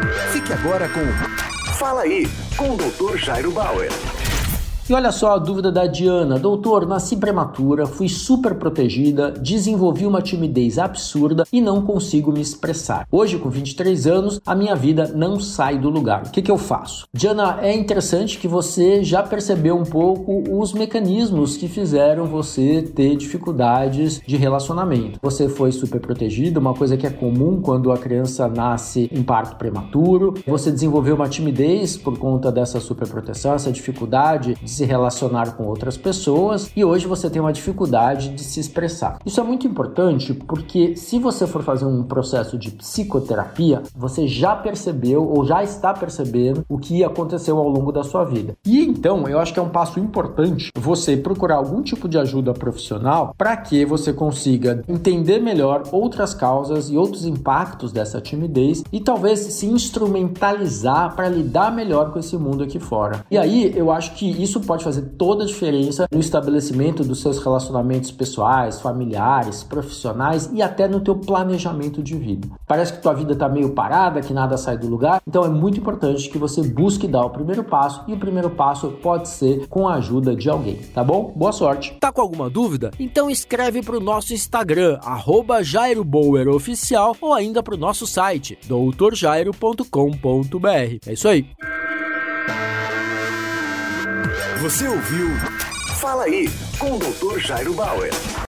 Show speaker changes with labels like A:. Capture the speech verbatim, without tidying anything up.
A: Fique agora com Fala Aí, com o doutor Jairo Bauer.
B: E olha só a dúvida da Diana. Doutor, nasci prematura, fui super protegida, desenvolvi uma timidez absurda e não consigo me expressar. Hoje, com vinte e três anos, a minha vida não sai do lugar. O que que eu faço? Diana, é interessante que você já percebeu um pouco os mecanismos que fizeram você ter dificuldades de relacionamento. Você foi super protegida, uma coisa que é comum quando a criança nasce em parto prematuro. Você desenvolveu uma timidez por conta dessa superproteção, essa dificuldade de se relacionar com outras pessoas, e hoje você tem uma dificuldade de se expressar. Isso é muito importante porque se você for fazer um processo de psicoterapia, você já percebeu ou já está percebendo o que aconteceu ao longo da sua vida. E então, eu acho que é um passo importante você procurar algum tipo de ajuda profissional para que você consiga entender melhor outras causas e outros impactos dessa timidez e talvez se instrumentalizar para lidar melhor com esse mundo aqui fora. E aí, eu acho que isso pode fazer toda a diferença no estabelecimento dos seus relacionamentos pessoais, familiares, profissionais e até no teu planejamento de vida. Parece que tua vida está meio parada, que nada sai do lugar, então é muito importante que você busque dar o primeiro passo, e o primeiro passo pode ser com a ajuda de alguém, tá bom? Boa sorte!
C: Tá com alguma dúvida? Então escreve pro nosso Instagram, arroba Jairo Bauer Oficial, ou ainda pro nosso site, doutor jairo ponto com ponto b r. É isso aí!
A: Você ouviu Fala Aí, com o doutor Jairo Bauer.